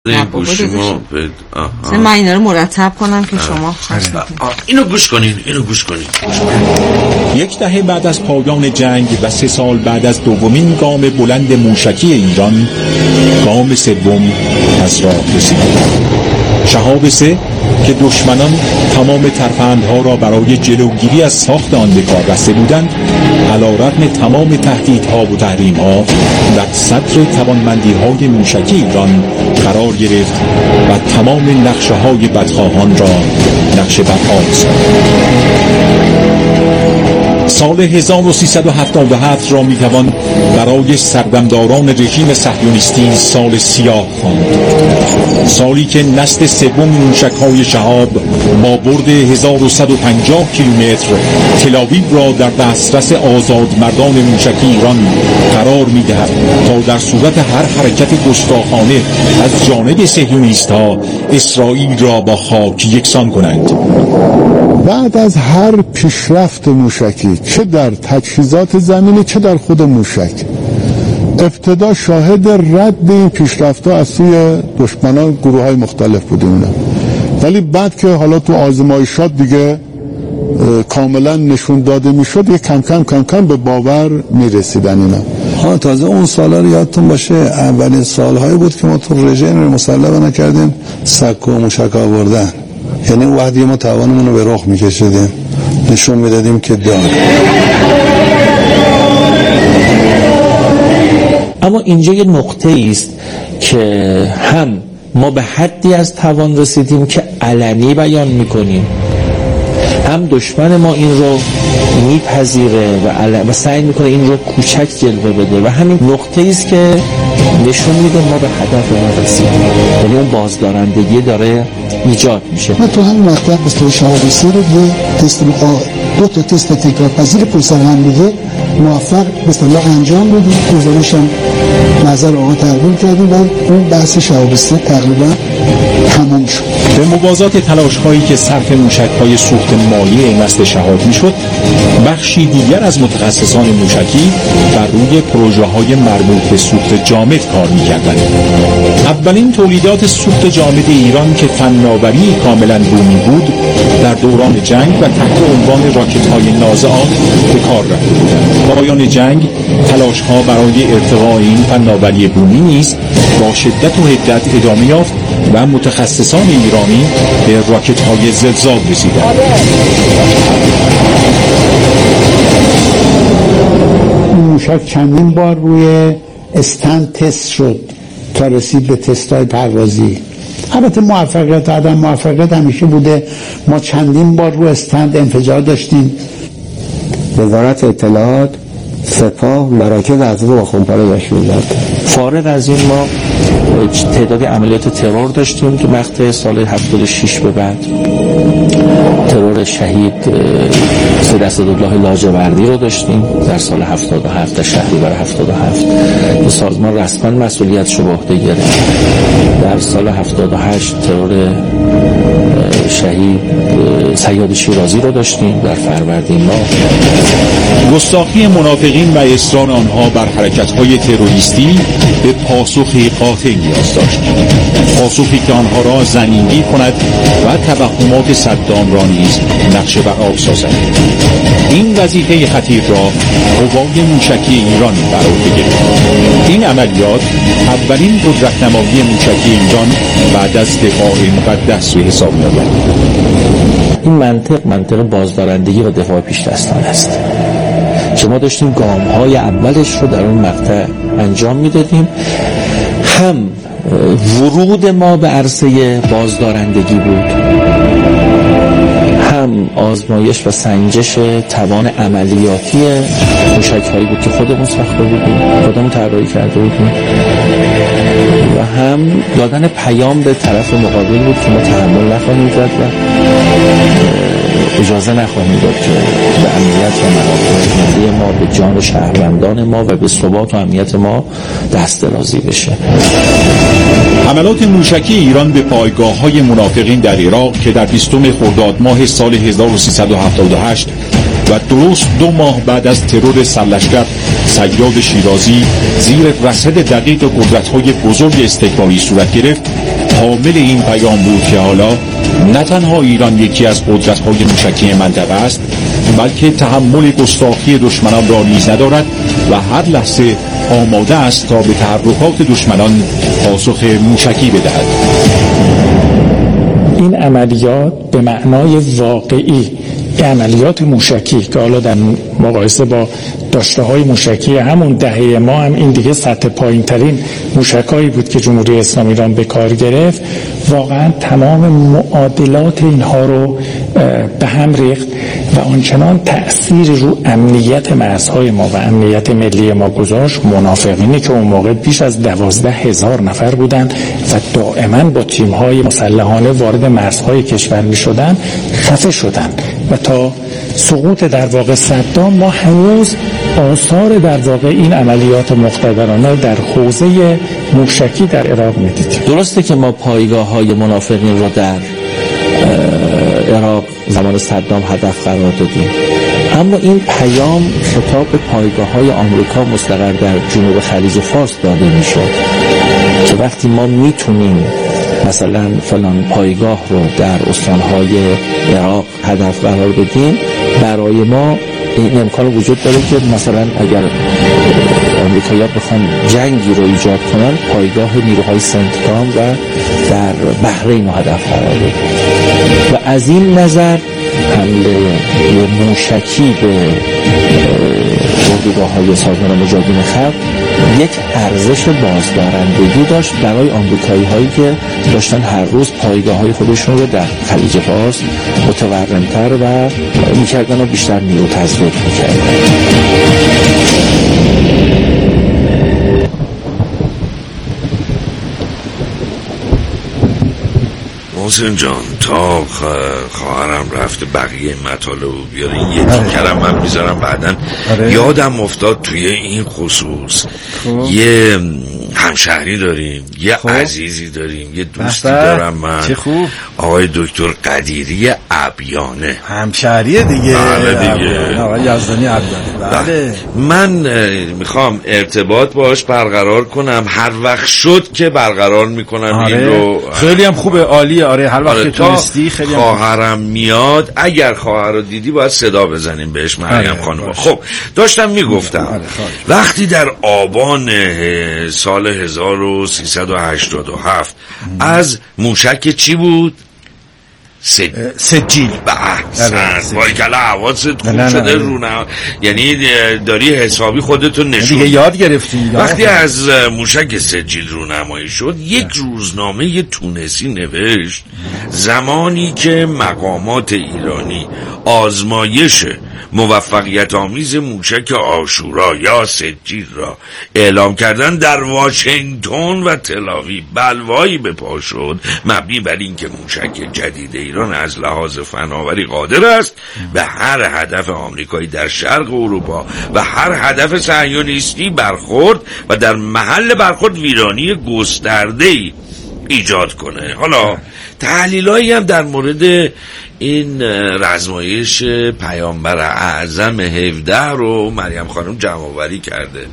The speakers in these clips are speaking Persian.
گوشیمو من اینا رو مرتب کنم که شما اینو گوش کنین. یک دهه بعد از پایان جنگ و 3 سال بعد از دومین گام بلند موشکی ایران، گام سوم از راه رسید. شهاب 3 که دشمنان تمام ترفندها را برای جلوگیری از ساخت آن به کار بسته بودند، علیرغم تمام تهدیدها و تحریم‌ها در صدر توانمندی‌های موشکی ایران قرار گرفت و تمام نقشه‌های بدخواهان را نقشه بر آب زد. سال 1377 را میتوان برای سردمداران رژیم صهیونیستی سال سیاه خواند. سالی که نسل سوم موشک‌های شهاب با برد 1150 کیلومتر تل‌آویو را در دسترس آزادمردان موشکی ایران قرار می‌دهد تا در صورت هر حرکت گستاخانه از جانب صهیونیست‌ها اسرائیل را با خاک یکسان کنند. بعد از هر پیشرفت موشکی، چه در تجهیزات زمینی چه در خود موشک، ابتدا شاهد رد این پیشرفت‌ها از سوی دشمنان گروه‌های مختلف بودیم، ولی بعد که حالا تو آزمایشات دیگه کاملا نشون داده میشد، یه کم کم به باور میرسیدن اینا. تازه اون سالا رو یادتون باشه اولین سالهایی بود که ما تو رژیم مسلح نکردیم سک و موشک آوردن، یعنی وقتی ما توانمون رو به رخ میکشیدیم، نشون میدادیم که داریم. اما اینجا یه نقطه است که هم ما به حدی از توان رسیدیم که علنی بیان میکنیم، هم دشمن ما این رو میپذیره و سعی میکنه این رو کوچک جلوه بده و همین نقطه است که نشون میده ما به هدف ما رسیدیم، یعنی اون بازدارندگی داره ایجاد میشه. ما تو همین مقطع مثل شهاب 3 رو یه تست 2 تا تست تکرارپذیر پشت سر هم دیگه موفق به اصطلاح انجام بدیم. گزارش هم نظر آقا تقدیم کردیم و اون بحث شهاب 3 تقریبا تمام شد. به موازات تلاش‌هایی که صرف موشک‌های سوخت مایع نسل شهاب می‌شد، بخشی دیگر از متخصصان موشکی بر روی پروژه‌های مربوط به سوخت جامد کار می‌کردند. اولین تولیدات سوخت جامد ایران که فناوری کاملاً بومی بود، در دوران جنگ و تحت عنوان راکت‌های نازعات به کار رفته بودند. پایان جنگ، تلاش‌ها برای ارتقاء این فناوری بومی نیز با شدت و حدت ادامه یافت و متخصصان ایرانی به راکت‌های زلزال رسیدند. این موشک چندین بار روی استند تست شد تا رسید به تست‌های پروازی. البته موفقیت و عدم موفقیت همیشه بوده. ما چندین بار روی استند انفجار داشتیم. وزارت اطلاعات، سپاه، مراکز ارتش و خمپاره نشون داد. فارغ از این ما تعدادی عملیات ترور داشتیم تو مقطع سال 76 به بعد. ترور شهید سید اسدالله لاجوردی رو داشتیم در سال 77 در شهریور 77. این سازمان رسما مسئولیتش رو به عهده گرفت. در سال 78 ترور شهید صیاد شیرازی رو داشتیم در فروردین ماه. گستاخی منافقین و اصرار آنها بر حرکت‌های تروریستی به پاسخی قاطع نیاز داشت، پاسخی که آنها را زمینگیر کند و توهمات صدام را نیز نقشه بر آب سازد. این وظیفه خطیر را قوای موشکی ایران بر عهده گرفت. این عملیات اولین قدرت‌نمایی موشکی ایران بعد از دفاع مقدس به حساب می‌آید. این منطق بازدارندگی و دفاع پیش دستان است که ما داشتیم گام‌های اولش رو در اون مقطع انجام میدادیم. هم ورود ما به عرصه بازدارندگی بود، هم آزمایش و سنجش توان عملیاتی موشک‌هایی بود که خودمون ساخته بودیم، خودمون طراحی کرده بودیم، و هم دادن پیام به طرف مقابل بود که ما تحمل نخواهیم کرد و اجازه نخواهیم داد که به امنیت و منافع ملی ما، به جان شهروندان ما و به ثبات و امنیت ما دست درازی بشه. حملات موشکی ایران به پایگاه‌های منافقین در عراق که در 20 خرداد ماه سال 1378 و درست 2 ماه بعد از ترور سرلشکر صیاد شیرازی زیر رصد دقیق قدرت‌های بزرگ استکباری صورت گرفت، حامل این پیام بود که حالا نه تنها ایران یکی از قدرت‌های موشکی منطقه است، بلکه تحمل گستاخی دشمنان را نیز ندارد و هر لحظه آماده است تا به تحرکات دشمنان پاسخ موشکی بدهد. این عملیات به معنای واقعی عملیات موشکی که حالا در مقایسه با داشته‌های موشکی همون دهه ما هم این دیگه سطح پایین‌ترین موشکایی بود که جمهوری اسلامی ایران به کار گرفت، واقعا تمام معادلات اینها رو به هم ریخت و آنچنان تأثیر رو امنیت مرزهای ما و امنیت ملی ما گذاشت. منافقینی که اون موقع بیش از 12,000 نفر بودن و دائما با تیم‌های مسلحانه وارد مرزهای کشور می‌شدن، خفه شدن و تا سقوط در واقع صدام ما هنوز آثار در واقع این عملیات مقتدرانه در حوزه موشکی در عراق می‌دیدیم. درسته که ما پایگاه‌های منافقین رو در عراق زمان صدام هدف قرار دادیم، اما این پیام خطاب به پایگاه‌های آمریکا مستقر در جنوب خلیج فارس داده می‌شد که وقتی ما میتونیم مثلا فلان پایگاه رو در استانهای عراق هدف قرار بدیم، برای ما این امکان وجود داره که مثلا اگر آمریکایی‌ها بخوان جنگی رو ایجاد کنن، پایگاه نیروهای سنتکام و در بحرین رو هدف قرار بدیم و از این نظر حمله موشکی به اردوگاه‌های سازمان مجاهدین خلق یک ارزش بازدارندگی داشت برای آمریکایی‌هایی که داشتن هر روز پایگاه‌های خودشون رو در خلیج فارس متورم‌تر و می‌کردن و بیشتر نیرو تزریق می‌کردن. محسن جان، تا خواهرم رفته بقیه مطالب رو بیاره، این یه تیکرم من میذارم بعدن. یادم افتاد توی این خصوص یه همشهری داریم، یه عزیزی داریم، یه دوستی دارم من، چه خوب، آقای دکتر قدیری عبیانه، همشهریه دیگه. بله دیگه، آقای یزدانی عبیانه. بله. من میخوام ارتباط باش برقرار کنم، هر وقت شد که برقرار میکنم. این رو خیلی هم خوبه، عالیه. آره هر وقت که تونستی. خیلی خواهرم میاد، اگر خواهر رو دیدی باید صدا بزنیم بهش، مریم خانم. خب داشتم میگفتم وقتی در آبان سال 1387 از موشک چی بود؟ سجیل. باریکلا حواست خوب شده رونه، یعنی داری حسابی خودتو نشون دیگه یاد گرفتی. وقتی از موشک سجیل رونمایی شد، یک روزنامه تونسی نوشت زمانی که مقامات ایرانی آزمایش موفقیت آمیز موشک عاشورا یا سجیل را اعلام کردن، در واشنگتن و تل‌آویو بلوایی به پا شد مبنی بر اینکه موشک جدید ایران از لحاظ فناوری قادر است به هر هدف آمریکایی در شرق اروپا و هر هدف صهیونیستی برخورد و در محل برخورد ویرانی گسترده‌ای ایجاد کنه. حالا تحلیلایی هم در مورد این رزمایش پیامبر اعظم 17 رو مریم خانم جمع آوری کرده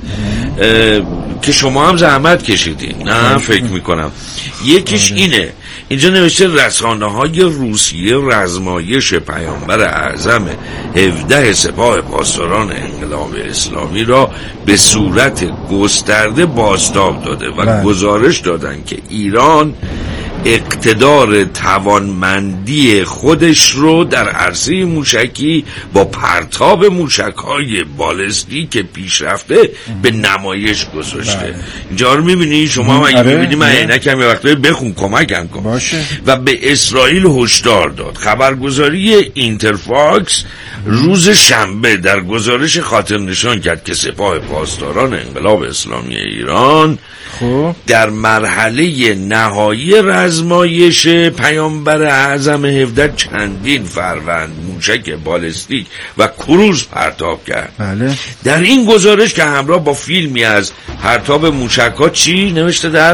که شما هم زحمت کشیدین. نه فکر میکنم یکیش اینه، اینجا نوشته رسانه‌های روسیه رزمایش پیامبر اعظم 17 سپاه پاسداران انقلاب اسلامی را به صورت گسترده بازتاب داده و گزارش دادند که ایران اقتدار توانمندی خودش رو در عرصه موشکی با پرتاب موشک‌های بالستیک پیشرفته به نمایش گذاشته. اینجا رو می‌بینی شما، اگه می‌بینی من عینکم یه وقتایی بخون کمکم کن. و به اسرائیل هشدار داد. خبرگزاری اینترفاکس روز شنبه در گزارش خاطر نشان کرد که سپاه پاسداران انقلاب اسلامی ایران در مرحله نهایی رزمایش پیامبر اعظم 17 چندین فروند موشک بالستیک و کروز پرتاب کرد. در این گزارش که همراه با فیلمی از پرتاب موشک‌ها چی نوشته در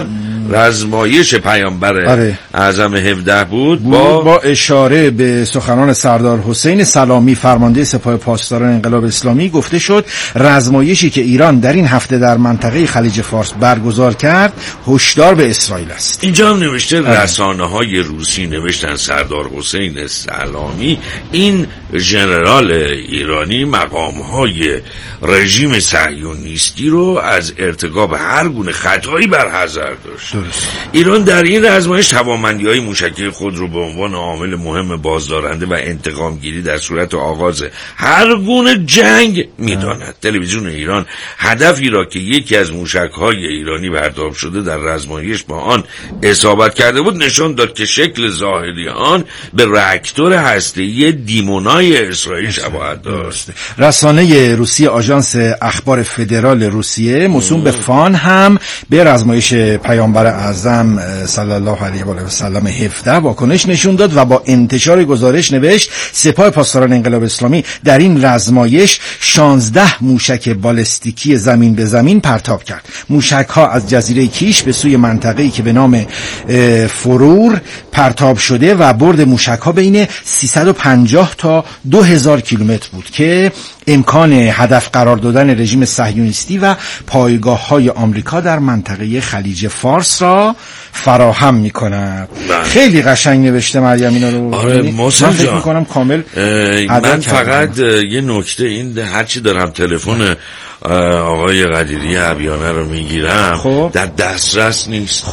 رزمایش پیامبر اعظم 17 بود با اشاره به سخنان سردار حسین سلامی فرمانده سپاه پاسداران انقلاب اسلامی گفته شد رزمایشی که ایران در این هفته در منطقه خلیج فارس برگزار کرد هشدار به اسرائیل است. اینجا هم نوشته رسانه‌های روسی نوشتن سردار حسین سلامی این ژنرال ایرانی مقام‌های رژیم صهیونیستی رو از ارتکاب هر گونه خطایی برحذر داشت. ایران در این رزمایش توانمندی‌های موشکی خود رو به عنوان عامل مهم بازدارنده و انتقامگیری در صورت آغاز هر گونه جنگ می‌داند. تلویزیون ایران هدفی را که یکی از موشک‌های ایرانی پرتاب شده در رزمایش با آن اصابت کرده بود نشان داد که شکل ظاهری آن به راکتور هسته‌ای دیمونای اسرائیل شباهت داشت. رسانه روسی آژانس اخبار فدرال روسیه موسوم به فان هم به رزمایش پیامبر اعظم صلی الله علیه و آله و سلم 17 واکنش نشون داد و با انتشار گزارش نوشت سپاه پاسداران انقلاب اسلامی در این رزمایش 16 موشک بالستیکی زمین به زمین پرتاب کرد. موشک‌ها از جزیره کیش به سوی منطقه‌ای که به نام فرور پرتاب شده و برد موشک‌ها بین 350 تا 2000 کیلومتر بود که امکان هدف قرار دادن رژیم صهیونیستی و پایگاه‌های آمریکا در منطقه خلیج فارس را فراهم می‌کند. خیلی قشنگ نوشته مریم اینا رو. آره محسن فکر می‌کنم کامل من فقط یه نکته این هرچی دارم تلفن آقای قدیری عبیانه رو میگیرم در دسترس نیست.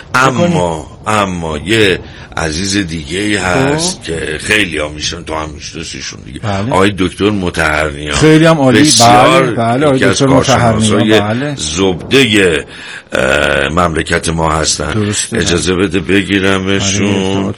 اما یه عزیز دیگه هست که خیلی ها میشن تو هم میشناسیشون دیگه. آقای دکتر مطهرنیا خیلی هم عالی. بسیار بله آقای دکتر مطهرنیا زبده مملکت ما هستن. اجازه بده بگیرمشون.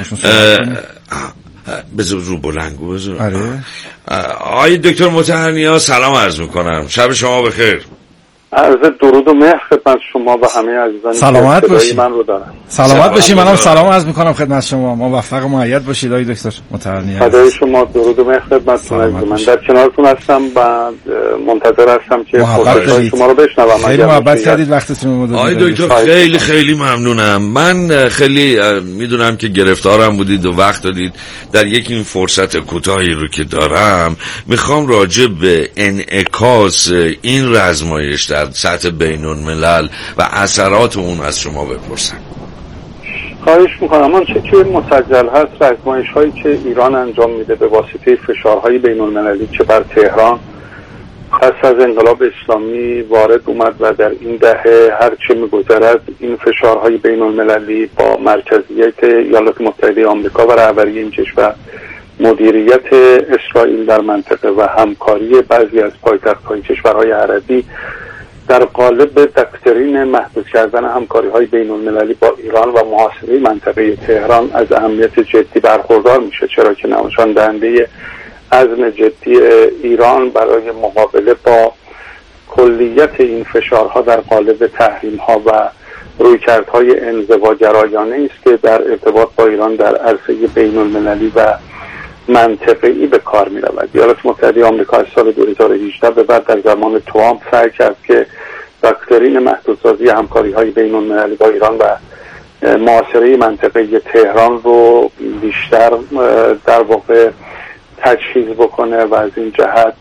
بذار رو بلنگو بذار. آقای دکتر مطهرنیا سلام عرض میکنم. شب شما بخیر. عرض درود و مهر خدمت شما و همه عزیزانی سلامت باشید. من رو دارن. سلامت باشید. منم سلام عرض میکنم خدمت شما. موفق و مؤید باشید آقای دکتر مطهرنیا. فدای شما. درود و مهر خدمتتون عزیز من. در کنارتون هستم و منتظر هستم که فرصت شما رو بشنوم. خیلی محبت کردید وقتتون رو آقای دکتر خیلی خیلی ممنونم. من خیلی میدونم که گرفتارم بودید و وقت دادید. در یک این فرصت کوتاهی رو که دارم میخوام راجع به انعکاس این رزمایش در سطح بین الملل و اثرات اون از شما بپرسم. خواهش میکنم. آنچه که مسجل هست رزمایش هایی که ایران انجام میده به واسطه فشارهای بین المللی که بر تهران پس از انقلاب اسلامی وارد اومد و در این دهه هر چه میگذرد این فشارهای بین المللی با مرکزیت ایالات متحده آمریکا و رهبری این کشور مدیریت اسرائیل در منطقه و همکاری بعضی از پایتخت‌های کشورهای عربی در قالب دکترین محدود کردن همکاری‌های بین‌المللی با ایران و محاصره منطقه تهران از اهمیت جدی برخوردار میشه، چرا که نشان دهنده عزم جدی ایران برای مقابله با کلیت این فشارها در قالب تحریم‌ها و رویکردهای انزواگرایانه است که در ارتباط با ایران در عرصه بین‌المللی و منطقه‌ای به کار می‌رود. ایالات متحده آمریکا از سال 2018 به بعد در زمان ترامپ سعی کرد که دکترین محدودسازی همکاری‌های بین‌المللی با ایران و محاصره منطقه تهران رو بیشتر در واقع تجهیز بکنه و از این جهت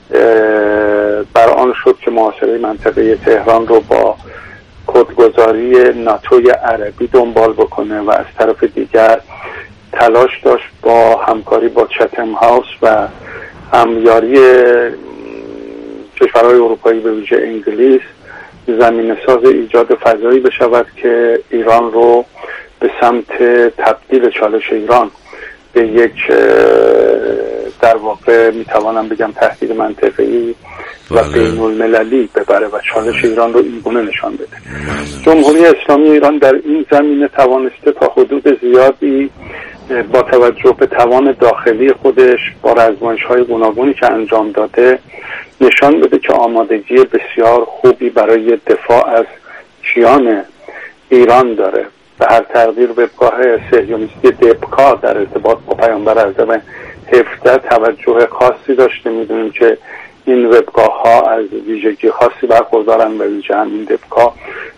بر آن شد که محاصره منطقه تهران رو با کدگذاری ناتوی عربی دنبال بکنه و از طرف دیگر تلاش داشت با همکاری با چتم هاوس و همیاری کشورهای اروپایی به ویژه انگلیس زمینه ساز ایجاد فضایی بشود که ایران رو به سمت تبدیل چالش ایران به یک در واقع میتوانم بگم تهدید منطقه‌ای و بین المللی ببره و چالش ایران رو این گونه نشان بده. جمهوری اسلامی ایران در این زمینه توانسته تا حدود زیادی با توجه به توان داخلی خودش با رزمایش‌های گوناگونی که انجام داده نشان بده که آمادگی بسیار خوبی برای دفاع از کیان ایران داره. به هر تقدیر وبگاه صهیونیستی دپکا در ارتباط با پیامبر اعظم 17 توجه خاصی داشته. میدونیم که این وبگاه ها از ویژگی خاصی برخوردارن و ویژه همین دپکا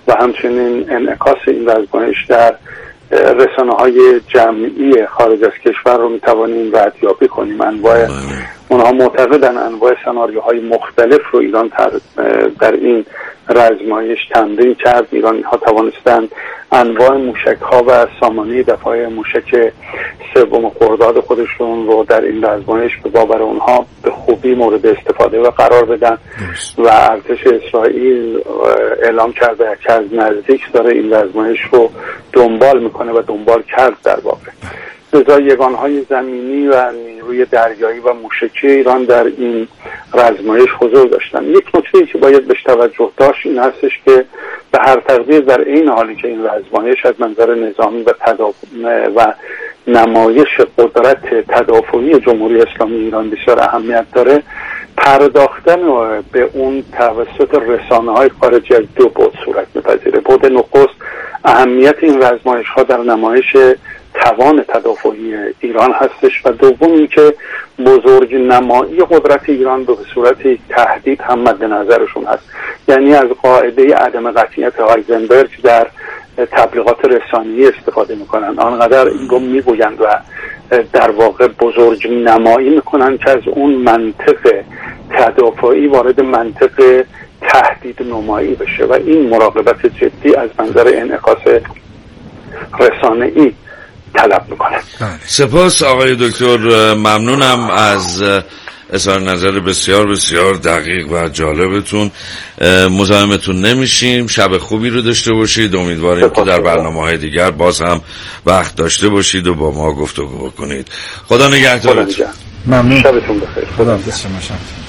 و همچنین انعکاس این رزمایش در رسانه‌های جمعی خارج از کشور رو میتوانیم ردیابی کنیم. اونها معتقدن انواع سناریوهای مختلف رو ایران در این رزمایش تمرین کرد. ایرانی‌ها توانستند انواع موشک‌ها و سامانه دفاعی موشک 3 خرداد خودشون رو در این رزمایش به باور اونها به خوبی مورد استفاده و قرار بدن و ارتش اسرائیل اعلام کرده که از نزدیک داره این رزمایش رو دنبال میکنه و دنبال کرد در واقع. لذا یگانهای زمینی و نیروی دریایی و موشکی ایران در این رزمایش حضور داشتن. یک نکته‌ای که باید بهش توجه داشت این هستش که به هر تقدیر در این حالی که این رزمایش از منظر نظامی و نمایش قدرت تدافعی جمهوری اسلامی ایران بسیار اهمیت داره، پرداختن به اون توسط رسانه‌های خارجی از 2 بعد صورت می‌پذیره. بعد نخست اهمیت این رزمایش‌ها در نمایش توان تدافعی ایران هستش و دوم این که بزرگ نمایی قدرت ایران به صورت تهدید هم مد نظرشون هست. یعنی از قاعده عدم قطعیت هایزنبرگ در تبلیغات رسانه‌ای استفاده میکنن، آنقدر این رو میگویند و در واقع بزرگ نمایی میکنن که از اون منطق تدافعی وارد منطق تهدید نمایی بشه و این مراقبت جدی از منظر انعکاس رسانه‌ای طلب میکنه. سپاس آقای دکتر، ممنونم از اظهار نظر بسیار بسیار دقیق و جالبتون. مزاحمتون نمیشیم، شب خوبی رو داشته باشید. امیدواریم که در برنامه‌های دیگر باز هم وقت داشته باشید و با ما گفتگو بکنید. خدا نگهدارتون. ممنون. شبتون بخیر. خدا حافظ شما.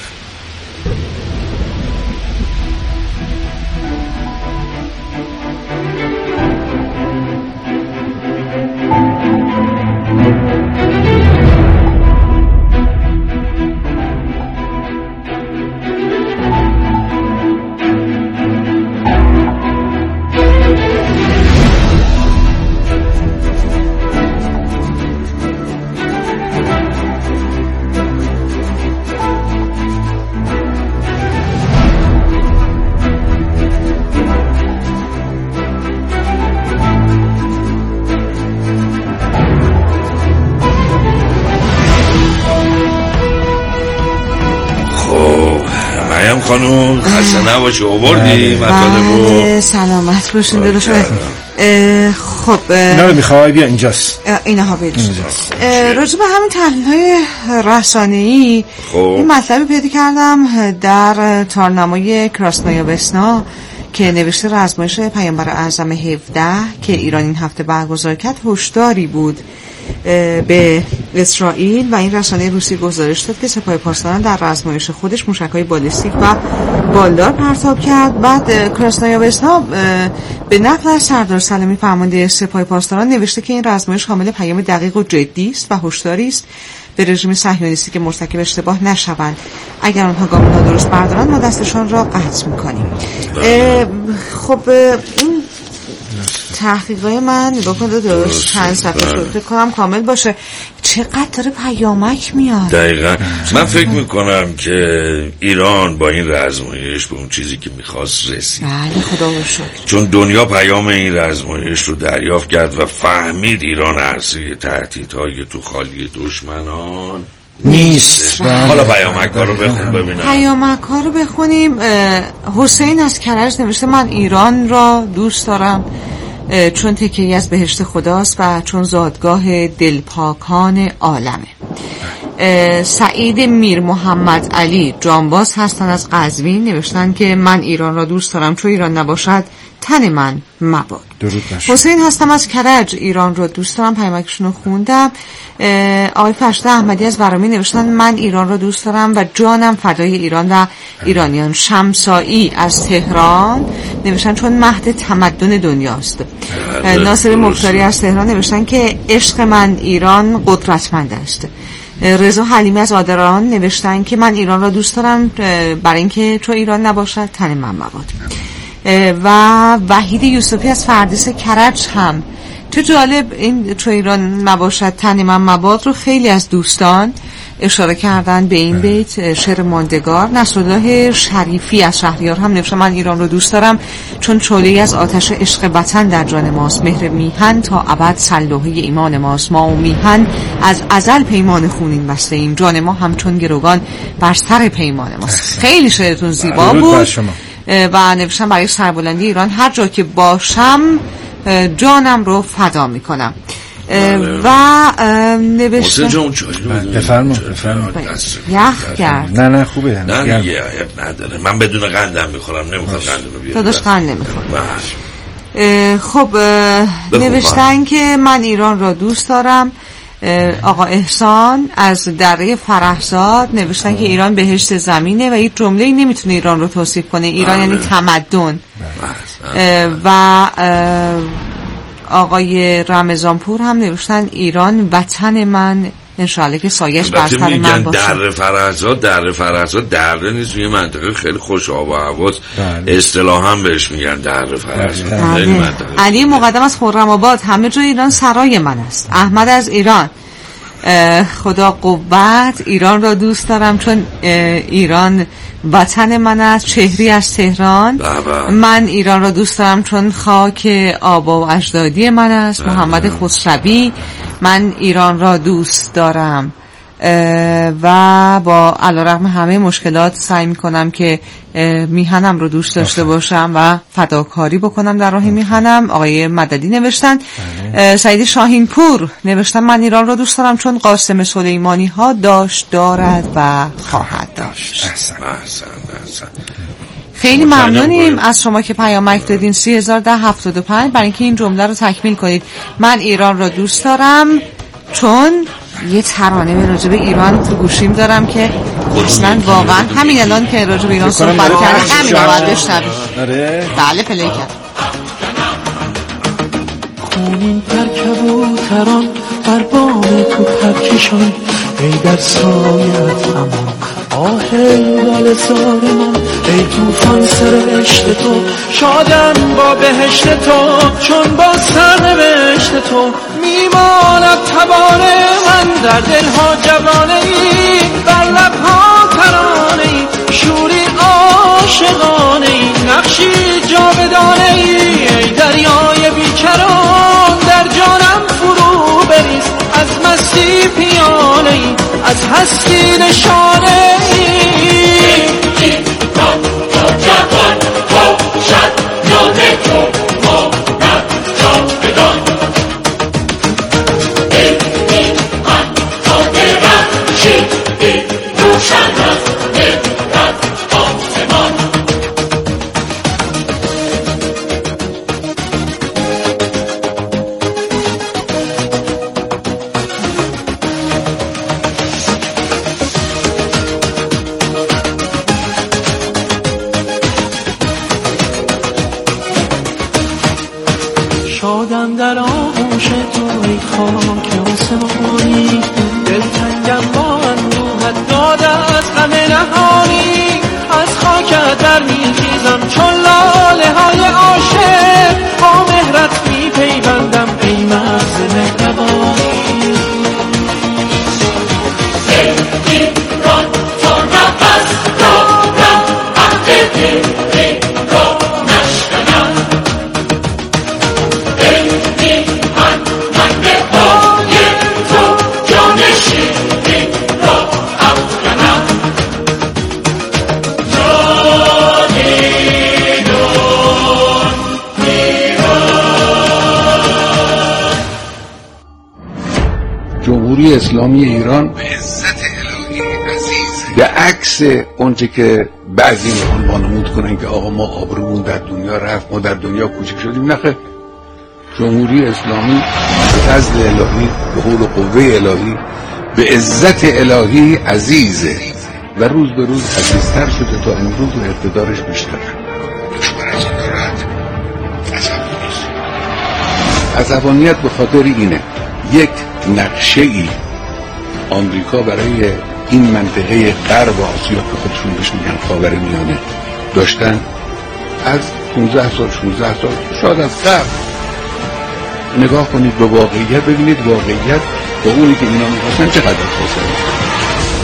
خانوم خسته نباشی، آوردی مطالبو. سلامت باشین دلش. خب اینا رو میخوای بیا اینجاست، اینها بیدش راجع به همین تحلیل‌های رسانه‌ای این مطلبی پیدا کردم در تارنمای کراسنویا که نوشته رزمایش پیامبر اعظم 17 که ایران این هفته برگزار کرد هشداری بود به اسرائیل و این رسانه روسی گزارش داد که سپاه پاسداران در رزمایش خودش موشک‌های بالستیک و بالدار پرتاب کرد. بعد کراسنویا به نقل از سردار سلیمی فرمانده سپاه پاسداران نوشته که این رزمایش حامل پیام دقیق و جدی است و هشداری است به رژیم صهیونیستی که مرتکب اشتباه نشوند. اگر آنها گام نادرست بردارند ما دستشان را قطع می‌کنیم. خب این تحقیقای من نگاه کن درست چند صفحه شد فکر کنم کامل باشه. چقدر داره پیامک میاد. دقیقا من فکر میکنم که ایران با این رزمایش به اون چیزی که میخواست رسید. بله خدا رو شکر. چون دنیا پیام این رزمایش رو دریافت کرد و فهمید ایران عرصه تهدیدهای تو خالی دشمنان نیست. حالا پیامک ها رو بخون ببینم. پیامک ها رو بخونیم. حسین از کرج نوشته من ایران را دوست دارم چون تکیه‌ای از بهشت خداست و چون زادگاه دلپاکان عالمه. سعید میر محمد علی جانباز هستن از قزوین نوشتن که من ایران را دوست دارم چون ایران نباشد تن من مباد. حسین هستم از کرج ایران را دوست دارم پیامکشون رو خوندم. آقای فرشته احمدی از ورامین نوشتن من ایران را دوست دارم و جانم فدای ایران و ایرانیان. شمسایی از تهران نوشتن چون مهد تمدن دنیاست. ناصر مختاری از تهران نوشتن که عشق من ایران قدرتمند است. رضا حلیمی از آدران نوشتن که من ایران را دوست دارم برای اینکه چون ایران نباشد تن من مباد. و وحید یوسفی از فردیس کرج هم تو جالب این چون ایران نباشد تن من مباد رو خیلی از دوستان اشاره کردن به این بیت، شعر ماندگار. نصرالله شریفی از شهریار هم نوشته من ایران رو دوست دارم چون شعله‌ای از آتش عشق وطن در جان ماست، مهر میهن تا ابد سلوحه ایمان ماست، ما و میهن از ازل پیمان خونین بسته ایم، جان ما همچون گروگان بر سر پیمان ماست. خیلی شعرتون زیبا بود و نوشتم برای سربلندی ایران هر جا که باشم جانم رو فدا میکنم. و نوشتم حسین جان بفرمایید یخ کرد. نه خوبه، نه دیگه نداره، من بدون قندم میخورم، نمیخوام قندم رو بیارم. داداش قند نمیخورم. خب نوشتن که من ایران را دوست دارم. آقا احسان از دره فرحزاد نوشتن که ایران بهشت زمینه و هیچ جمله‌ای نمیتونه ایران رو توصیف کنه. ایران یعنی تمدن. و آقای رمضانپور هم نوشتن ایران وطن من، انشاءالله که سایش بر سر من باشه. در فرحزاد دره نیست، یه منطقه خیلی خوش آب و هواست، اصطلاحاً بهش میگن در فرحزاد. علی مقدم از خرم‌آباد همه جای ایران سرای من است. احمد از ایران خدا قوت، ایران را دوست دارم چون ایران وطن من است. چهری از تهران من ایران را دوست دارم چون خاک آبا و اجدادی من است. محمد خسروی من ایران را دوست دارم و با علیرغم همه مشکلات سعی میکنم که میهنم رو دوست داشته باشم و فداکاری بکنم در راه میهنم. آقای مددی نوشتن. سعید شاهینپور نوشتن من ایران رو دوست دارم چون قاسم سلیمانی ها داشت، دارد و خواهد داشت. خیلی ممنونیم از شما که پیامک دادین. 301075 برای اینکه این جمله رو تکمیل کنید. من ایران را دوست دارم چون یه ترانه به راجب ایران تو گوشیم دارم که اصلا واقعا همین الان که راجب ایران صحبت کردم همین رو باید بشنویم. بله پلی کرد. خونین پرکبوتران بر بام تو پرکشان، ای در سایت امان آهل لالزار من، ای توفان سرشت تو شادم با بهشت تو، چون با سرنوشت تو میماند تبانه من، در دلها جوانه ای، بر لبها ترانه ای، شوری عاشقانه ای، نقشی جاودانه ای، ای دریای بیکران در جانم فرو بریز، از مستی پیانه ای، از هستی نشانه ای. جوان باشد نام تو ماند جاودان، ای من تا درخشیدی روشن از مهرت آسمان. شادم در آغوش تو ای خاک آسمانی، دلتنگم با اندوهت داده از غم نهانی، از خاکت در میخیزم چون لاله های عاشق، با مهرت میپیوندم ای مرز مهربانی. ایران تا نفس دارم عهد دلی را نشکنم، جمهوری اسلامی ایران به عزت الهی عزیز، به عکس اونچه که بعضی میخوان وانمود کنن که آقا ما آبرومون در دنیا رفت، ما در دنیا کوچک شدیم. نخیر، جمهوری اسلامی به فضل الهی، به حول و قوه الهی، به عزت الهی عزیزه و روز به روز عزیزتر شده تا امروز و اقتدارش بیشتر. عصبانیت به خاطر اینه یک نقشه ای آمریکا برای این منطقه غرب آسیا که خودشون بهش میگن خاورمیانه داشتن از 15 سال 16 سال شاید از قبل. نگاه کنید به واقعیت، ببینید واقعیت با اونی که اینا میخواستن چقدر فاصله.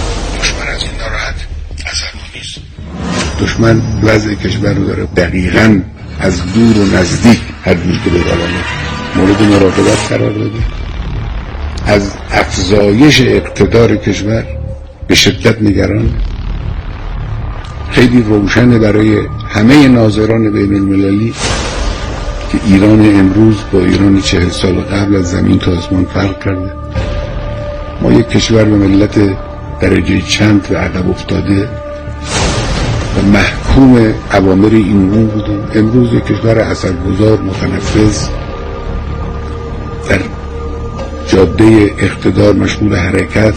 دشمن وضع کشور رو داره دقیقاً از دور و نزدیک هر جور که بگرانه مورد مراقبت قرار داده. از افزایش اقتدار کشور به شدت نگران. خیلی روشنه برای همه ناظران بین المللی که ایران امروز با ایران 40 سال قبل از زمین تا آسمان فرق کرده. ما یک کشور به ملت درجه چند و عقب افتاده و محکوم اوامر این اون بودیم. امروز یک کشور اثرگذار متنفذ در جاده اقتدار مشغول حرکت،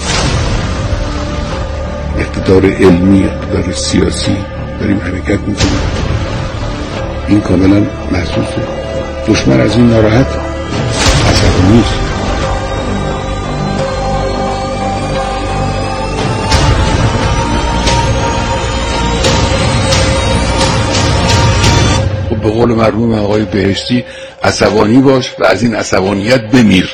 اقتدار علمی، اقتدار سیاسی داریم حرکت میکنیم. این کاملا محسوسه. دشمن از این ناراحت عصبانی است. به قول مرحوم آقای بهشتی عصبانی باش و از این عصبانیت بمیر.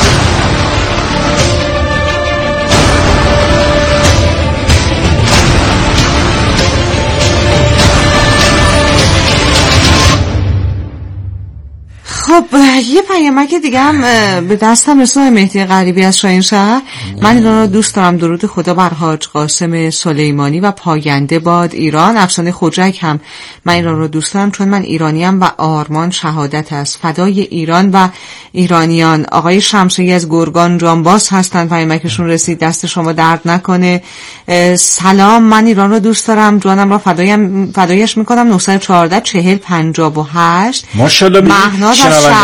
خب یه پیامک دیگه هم به دستم رسید مهدی غریبی از شاهینشهر. من ایران رو دوست دارم. درود خدا بر حاج قاسم سلیمانی و پاینده باد ایران. افسانه خجک هم من ایران رو دوست دارم چون من ایرانیم و آرمان شهادت است. فدای ایران و ایرانیان. آقای شمسایی از گرگان جانباز هستن. پیامکشون رسید. دست شما درد نکنه. سلام، من ایران رو دوست دارم. جانم را فدایش میکنم. 914 40 58. ماشاءالله. مهناز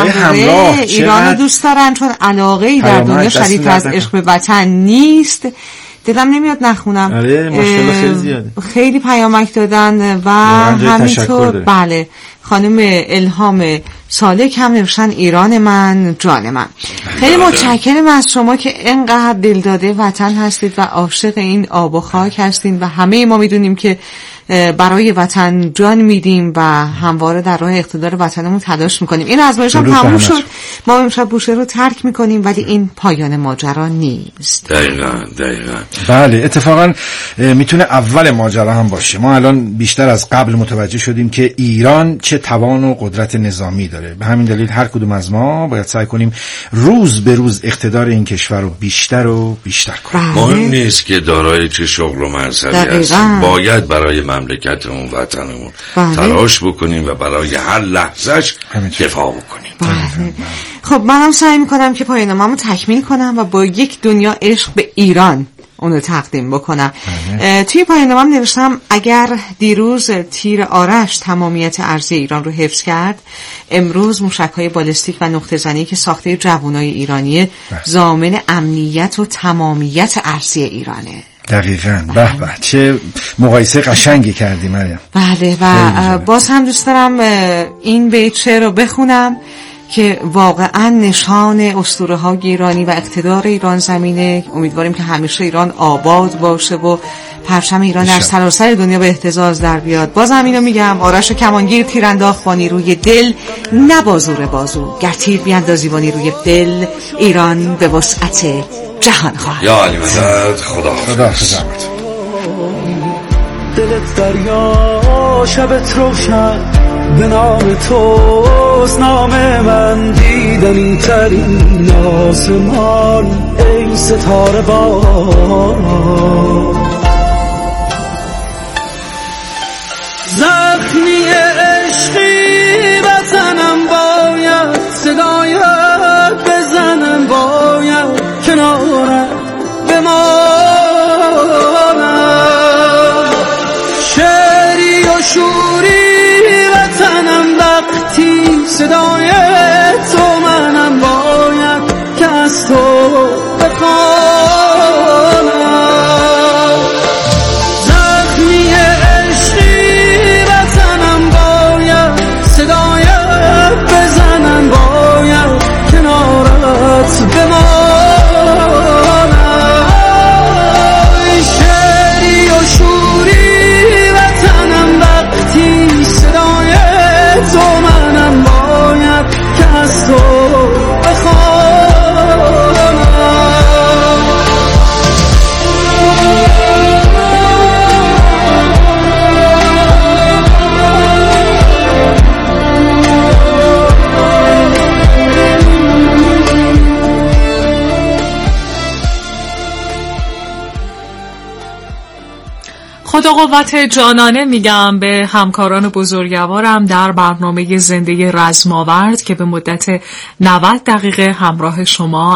ایران رو دوست دارن چون علاقه‌ای در دنیا شریک از عشق به وطن نیست. دلم نمیاد نخونم. آره ماشاءالله خیلی زیاده. خیلی پیامک دادن و همینطور بله خانم الهام سالک هم نوشتن ایران من جان من. خیلی متشکرم از شما که انقدر دلداده وطن هستید و عاشق این آب و خاک هستین و همه ما میدونیم که برای وطن جان میدیم و همواره در راه اقتدار وطنمون تلاش میکنیم. این آزمایش هم تموم شد. ما امشب بوشهر رو ترک میکنیم ولی این پایان ماجرا نیست. دقیقاً. بله اتفاقا میتونه اول ماجرا هم باشه. ما الان بیشتر از قبل متوجه شدیم که ایران چه توان و قدرت نظامی داره. به همین دلیل هر کدوم از ما باید سعی کنیم روز به روز اقتدار این کشور رو بیشتر و بیشتر کنیم. مهم نیست که دارای چه شغل و منصبی هستیم. باید برای مملکتمون وطنمون تلاش بکنیم و برای هر لحظهش دفاع بکنیم. خب منم سعی میکنم که پایان‌نامه‌مو تکمیل کنم و با یک دنیا عشق به ایران اونو تقدیم بکنم. توی پایان‌نامه‌ام نوشتم اگر دیروز تیر آرش تمامیت ارضی ایران رو حفظ کرد، امروز موشک‌های بالستیک و نقطه‌زنی که ساخته جوانای ایرانیه ضامن امنیت و تمامیت ارضی ایرانه. دقیقاً. به به چه مقایسه قشنگی کردی مریم. بله و باز هم دوست دارم این بیت رو بخونم که واقعا نشان اسطوره‌های ایرانی و اقتدار ایران زمینه. امیدواریم که همیشه ایران آباد باشه و پرچم ایران در سراسر دنیا به اهتزاز در بیاد. بازم اینو میگم آرش کمانگیر تیرانداخت با نیروی دل نه با زور بازو. گر تیر بیاندازی با نیروی دل ایران به وسعت جهان خواهد. یا علی مدد. خدا دلت دریا شبت روشن به نام توست نام من دیدنی ترین آسمان ای ستاره بار زخمی عشقی وطنم باید صدایت بزنم باید کنارت بمانم شعری و شوری وطنم وقتی صدای تو منم باید که از تو بخوانم زخمی عشقی وطنم باید صدایت بزنم باید کنارت بمانم شعری و شوری وطنم وقتی صدای تو منم باید که از تو خدا قوت جانانه میگم به همکاران بزرگوارم در برنامه زنده رزماورد که به مدت 90 دقیقه همراه شما